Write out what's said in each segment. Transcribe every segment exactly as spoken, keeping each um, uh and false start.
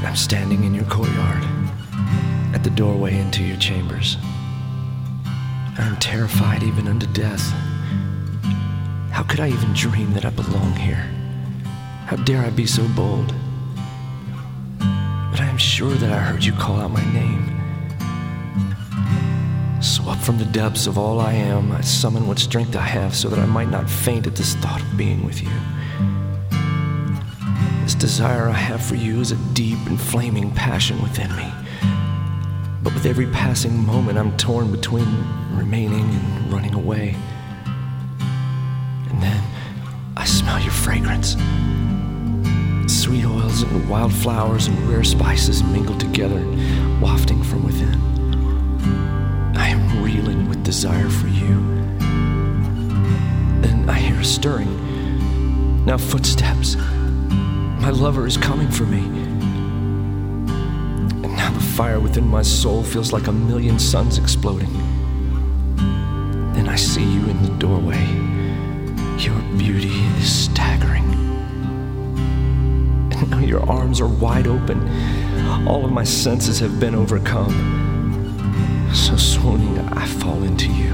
I'm standing in your courtyard, at the doorway into your chambers. I am terrified even unto death. How could I even dream that I belong here? How dare I be so bold? But I am sure that I heard you call out my name. So up from the depths of all I am, I summon what strength I have so that I might not faint at this thought of being with you. This desire I have for you is a deep and flaming passion within me. But with every passing moment, I'm torn between remaining and running away. And then I smell your fragrance. Sweet oils and wildflowers and rare spices mingled together, wafting from within. I am reeling with desire for you. Then I hear a stirring. Now footsteps. My lover is coming for me. And now the fire within my soul feels like a million suns exploding. Then I see you in the doorway. Your beauty is staggering. And now your arms are wide open. All of my senses have been overcome. So swooning, I fall into you.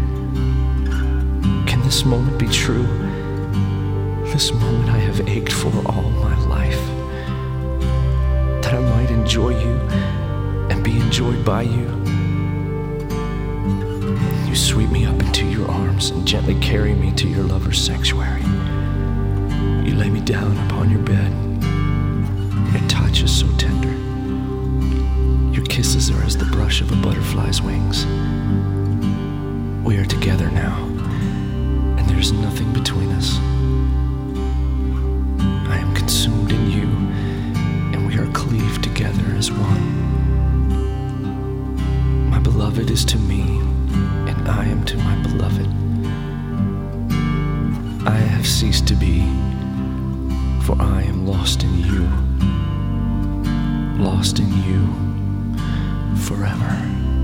Can this moment be true? This moment I have ached for all my life. That I might enjoy you and be enjoyed by you. You sweep me up into your arms and gently carry me to your lover's sanctuary. You lay me down upon your bed. Your touch is so tender. Your kisses are as the brush of a butterfly's wings. We are together now, and there's nothing between us. I am consumed in you, and we are cleaved together as one. My beloved is to me, and I am to my beloved. I have ceased to be, for I am lost in you. Lost in you forever.